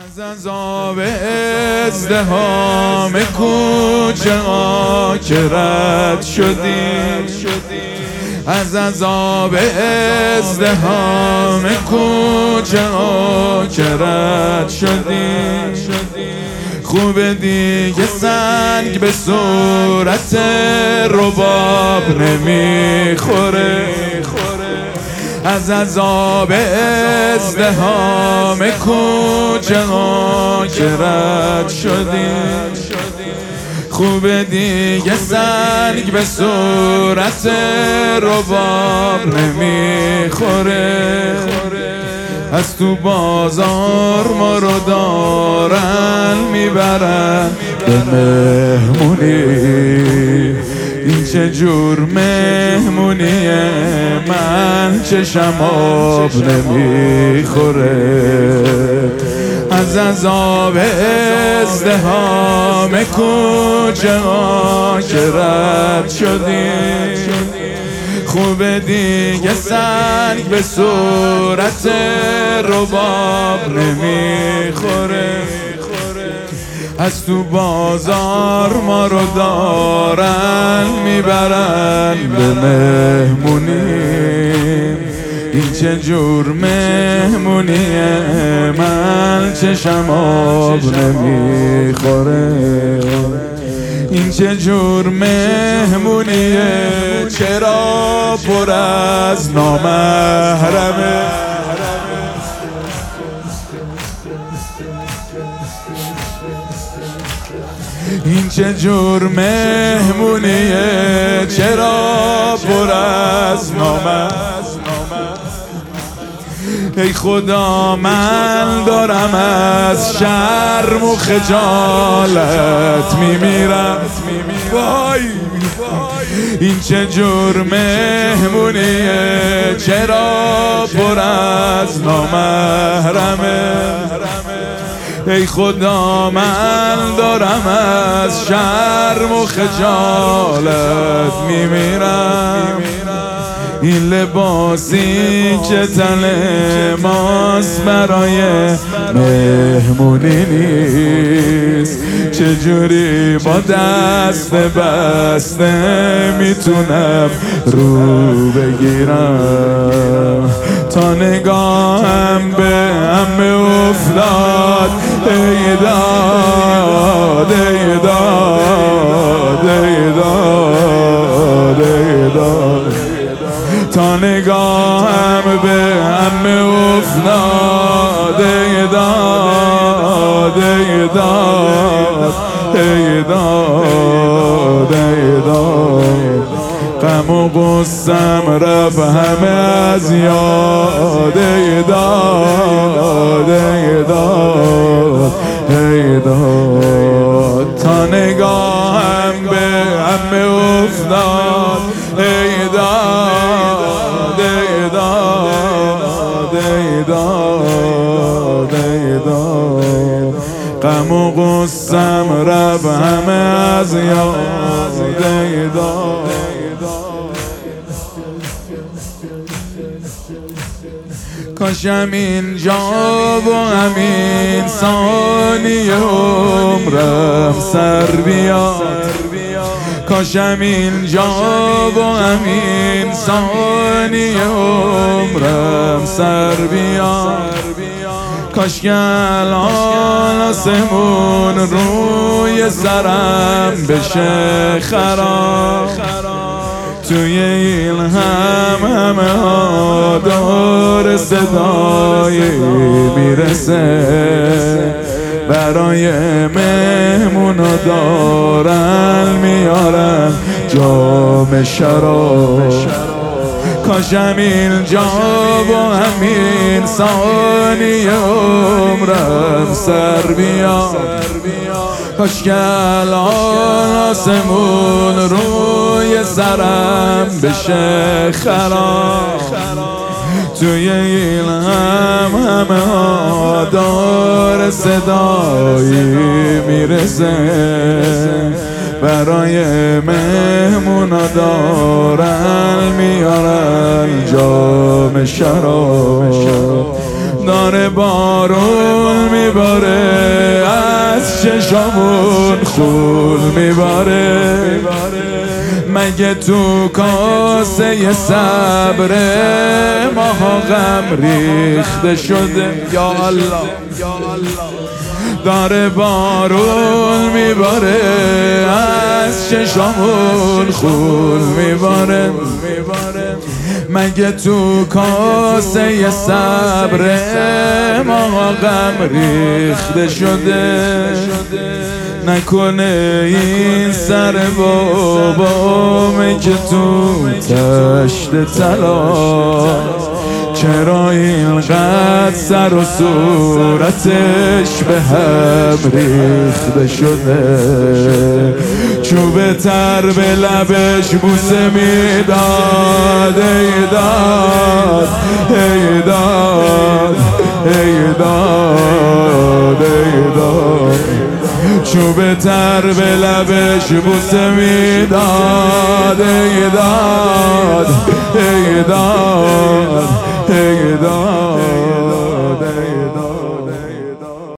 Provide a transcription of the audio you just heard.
از عذاب ازدحام کوچه ها که رد شدیم، از عذاب ازدحام کوچه ها که رد شدیم. خوب دیگه سنگ به صورت رباب نمیخوره، از عذاب ازدحام کوچه ها که رد شدیم. خوب دیگه سنگ به صورت رباب نمیخوره، از تو بازار ما رو دارن میبرن به مهمونی. این چه جور مهمونیه، من چشم آب نمیخوره، از عذاب ازدحام کوچه ها که رد شدیم. خوب دیگه سنگ به صورت رباب نمیخوره، از تو بازار ما رو دارن میبرن به مهمونی. این چه جور مهمونیه، من چشم آب نمیخوره. این چه جور مهمونیه، چرا پر از نامحرمه. این چه جور مهمونیه، چرا پر از نامحرمه. ای خدا من دارم از شرم و خجالت میمیرم. وای این چه جور مهمونیه، چرا پر از نامحرمه. ای خدا من دارم از شرم و خجالت میمیرم. این لباسی که تن ماست برای مهمونی نیست، چجوری با دست بسته میتونم رو بگیرم. تا نگاهم به همه افتاد، ای داد ای داد ای داد ای داد. تا نگاهم به همه افتاد، ای داد ای داد ای داد ای داد. غم و غصم رفت همه از یاد، ای داد ای داد ای داد. تا نگاهم به همه افتاد، ای داد ای داد ای داد ای داد. غم و غصم رفت همه از یاد، ای داد. کاشم اینجا و همین ثانیه عمرم سر بیاد، کاشم اینجا و همین ثانیه عمرم سر بیاد. کاش که الان آسمون روی سرم بشه خراب، توی این همه ها دور صدایی میرسه. برای مهمونا دارن میارن جام شراب، کاشم اینجا و همین ثانیه عمرم سر بیاد. کاش که الان آسمون روی سرم بشه خراب، توی این همه ها دار صدایی میرسه. برای مهمونا دارن میارن جام شراب، داره بارون میباره، از چشامون خون میباره. مگه تو کاسه صبر ماها غم ریخته شده؟ یا الله داره بارون میباره، از چشامون خون میباره. مگه تو کاسه صبر ما غم ریخته شده؟ نکنه این سر بابامه که تو تشت طلا، چرا اینقدر سر و صورتش به هم ریخته شده؟ چوب تر به لبش بوسه میداد، ای داد ای داد ای داد ای داد. چوب تر به لبش بوسه میداد، ای داد ای داد ای داد.